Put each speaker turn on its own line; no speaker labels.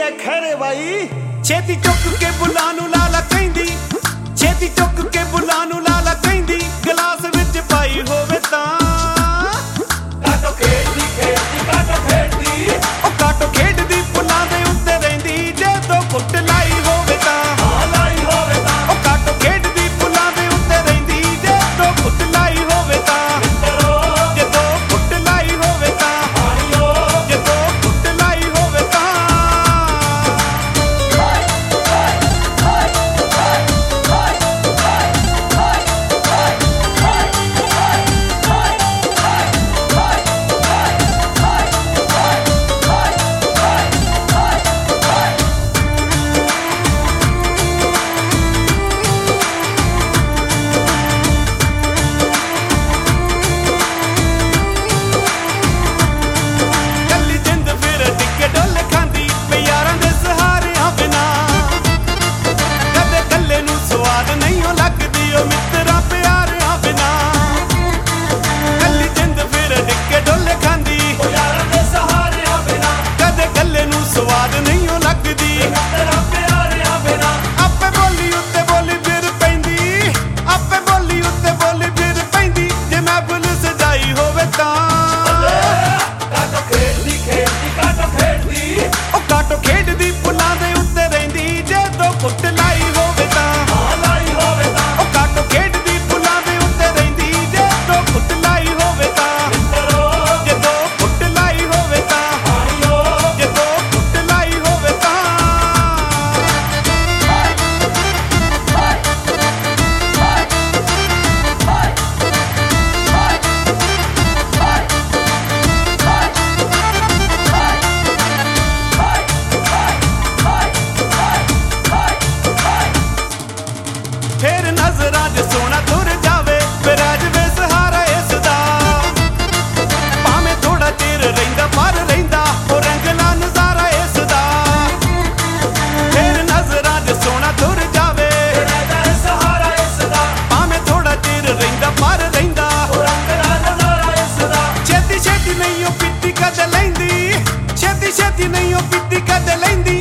है खैरे भाई।
छेती चुक के बुला नू लाला कहंदी, छेती चुक के बुला नू लाला कहंदी, गिलास विच पाई होवे तां
काटो खेड़दी खेड़दी काटो खेड़दी,
ओ काटो खेडदी पुलां दे उत्ते रहिंदी, जे दो फुट लाई होवे तां
लाई होवे तां
ओ काटो खेडदी पुलां दे उत्ते रहिंदी, जे दो फुट लाई होवे तां जे दो फुट लाई होवे तां जे दो फुट लाई होवे तां ਕੱਲੀ ਜਿੰਦ ਫਿਰ ਟਿੱਕੇ ਡੋਲੇ ਖਾਂਦੀ ਵੇ ਯਾਰਾਂ ਦੇ ਸਹਾਰਿਆਂ ਬਿਨਾ, ਕਦੇ ਕੱਲੇ ਨੂੰ ਸਵਾਦ ਨਹੀਂ ਓ ਲੱਗਦੀ ਓ ਮਿੱਤਰਾਂ ਪਿਆਰਿਆਂ ਬਿਨਾ, ਕੱਲੀ ਜਿੰਦ ਫਿਰ ਟਿੱਕੇ ਡੋਲੇ ਖਾਂਦੀ
ओ यारां दे सहारियां बिना,
ਕਦੇ ਕੱਲੇ ਨੂੰ ਸਵਾਦ ਨਹੀਂ ਓ ਲੱਗਦੀ,
तेरा प्यारियां बिना
ਆਪੇ ਬੋਲੀ ਉੱਤੇ ਬੋਲੀ ਫਿਰ ਪੈਂਦੀ, ਆਪੇ ਬੋਲੀ ਉੱਤੇ ਬੋਲੀ ਫਿਰ ਪੈਂਦੀ, ਜੇ ਮਹਿਫਿਲ ਸਜਾਈ ਹੋਵੇ ਤਾਂ
काटो खेड़दी खेड़दी काटो खेड़दी,
ਉਹ ਕਾਟੋ ਖੇਡਦੀ ਪੁੱਲਾਂ ਦੇ ਉੱਤੇ ਰਹਿੰਦੀ, ਜੇ ਦੋ ਫੁੱਟ ਲਾਈ ਹੋਵੇ ਤਾਂ
लाई होवे तां
ਉਹ ਕਾਟੋ ਖੇਡਦੀ ਪੁੱਲਾਂ ਦੇ ਉੱਤੇ ਰਹਿੰਦੀ, ਜੇ ਦੋ ਫੁੱਟ ਲਾਈ ਹੋਵੇ ਤਾਂ ਜੇ ਦੋ ਫੁੱਟ ਲਾਈ ਹੋਵੇ ਤਾਂ ਜੇ ਦੋ ਫੁੱਟ ਲਾਈ ਹੋਵੇ ਤਾਂ ਫੇਰ ਨਜ਼ਰਾਂ 'ਚ ਸੋਹਣਾ ਤੁਰ ਜਾਵੇ, ਫਿਰ ਆ ਜਾਵੇ ਸਹਾਰਾ ਇਸ ਦਾ, ਭਾਵੇਂ ਥੋੜਾ ਚਿਰ ਰਹਿੰਦਾ ਪਰ ਰਹਿੰਦਾ ਉਹ ਰੰਗਲਾ ਨਜ਼ਾਰਾ ਇਸ ਦਾ, ਫੇਰ ਨਜ਼ਰਾਂ 'ਚ ਸੋਹਣਾ ਤੁਰ ਜਾਵੇ,
तेरा सहारा इसदा,
ਭਾਵੇਂ ਥੋੜਾ ਚਿਰ ਰਹਿੰਦਾ ਪਰ ਰਹਿੰਦਾ
रंगला नजारा इसदा,
ਛੇਤੀ ਛੇਤੀ ਨਹੀਂ ਉਹ ਪੀਤੀ ਕਦ ਲੈਂਦੀ, ਛੇਤੀ ਛੇਤੀ ਨਹੀਂ ਉਹ ਪੀਤੀ ਕਦ ਲੈਂਦੀ,